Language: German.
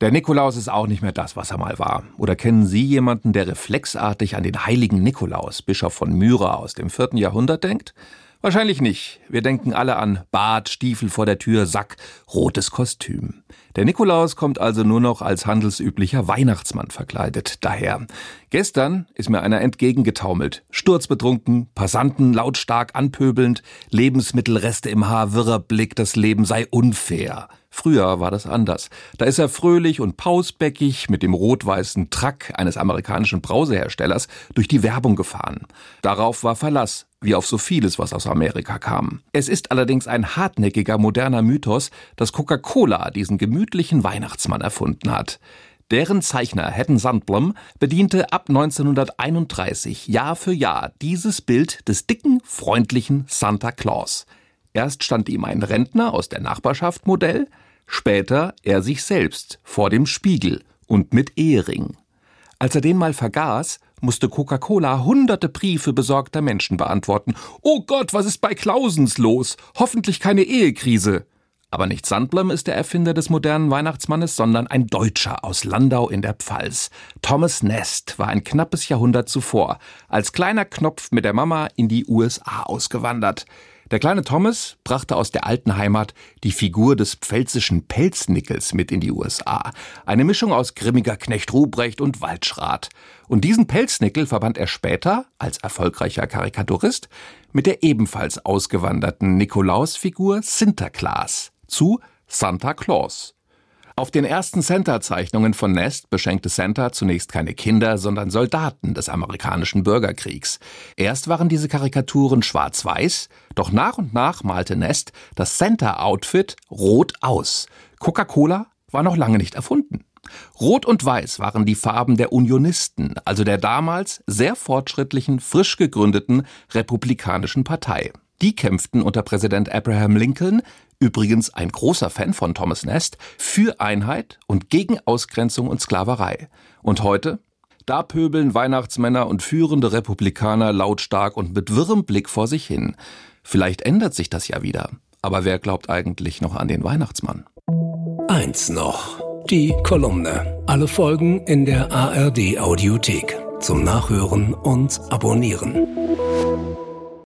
Der Nikolaus ist auch nicht mehr das, was er mal war. Oder kennen Sie jemanden, der reflexartig an den heiligen Nikolaus, Bischof von Myra aus dem 4. Jahrhundert, denkt? Wahrscheinlich nicht. Wir denken alle an Bart, Stiefel vor der Tür, Sack, rotes Kostüm. Der Nikolaus kommt also nur noch als handelsüblicher Weihnachtsmann verkleidet daher. Gestern ist mir einer entgegengetaumelt. Sturzbetrunken, Passanten lautstark anpöbelnd, Lebensmittelreste im Haar, wirrer Blick, das Leben sei unfair. Früher war das anders. Da ist er fröhlich und pausbäckig mit dem rot-weißen Truck eines amerikanischen Brauseherstellers durch die Werbung gefahren. Darauf war Verlass, wie auf so vieles, was aus Amerika kam. Es ist allerdings ein hartnäckiger moderner Mythos, dass Coca-Cola diesen gemütlichen Weihnachtsmann erfunden hat. Deren Zeichner Hatton Sandblom bediente ab 1931 Jahr für Jahr dieses Bild des dicken, freundlichen Santa Claus. Erst stand ihm ein Rentner aus der Nachbarschaft Modell, später er sich selbst vor dem Spiegel und mit Ehering. Als er den mal vergaß, musste Coca-Cola hunderte Briefe besorgter Menschen beantworten. »Oh Gott, was ist bei Clausens los? Hoffentlich keine Ehekrise!« Aber nicht Sandblom ist der Erfinder des modernen Weihnachtsmannes, sondern ein Deutscher aus Landau in der Pfalz. Thomas Nast war ein knappes Jahrhundert zuvor als kleiner Knopf mit der Mama in die USA ausgewandert. Der kleine Thomas brachte aus der alten Heimat die Figur des pfälzischen Pelznickels mit in die USA. Eine Mischung aus grimmiger Knecht Ruprecht und Waldschrat. Und diesen Pelznickel verband er später, als erfolgreicher Karikaturist, mit der ebenfalls ausgewanderten Nikolausfigur Sinterklaas zu Santa Claus. Auf den ersten Santa-Zeichnungen von Nast beschenkte Santa zunächst keine Kinder, sondern Soldaten des amerikanischen Bürgerkriegs. Erst waren diese Karikaturen schwarz-weiß, doch nach und nach malte Nast das Santa-Outfit rot aus. Coca-Cola war noch lange nicht erfunden. Rot und Weiß waren die Farben der Unionisten, also der damals sehr fortschrittlichen, frisch gegründeten Republikanischen Partei. Die kämpften unter Präsident Abraham Lincoln, übrigens ein großer Fan von Thomas Nast, für Einheit und gegen Ausgrenzung und Sklaverei. Und heute? Da pöbeln Weihnachtsmänner und führende Republikaner lautstark und mit wirrem Blick vor sich hin. Vielleicht ändert sich das ja wieder. Aber wer glaubt eigentlich noch an den Weihnachtsmann? Eins noch. Die Kolumne. Alle Folgen in der ARD Audiothek. Zum Nachhören und Abonnieren.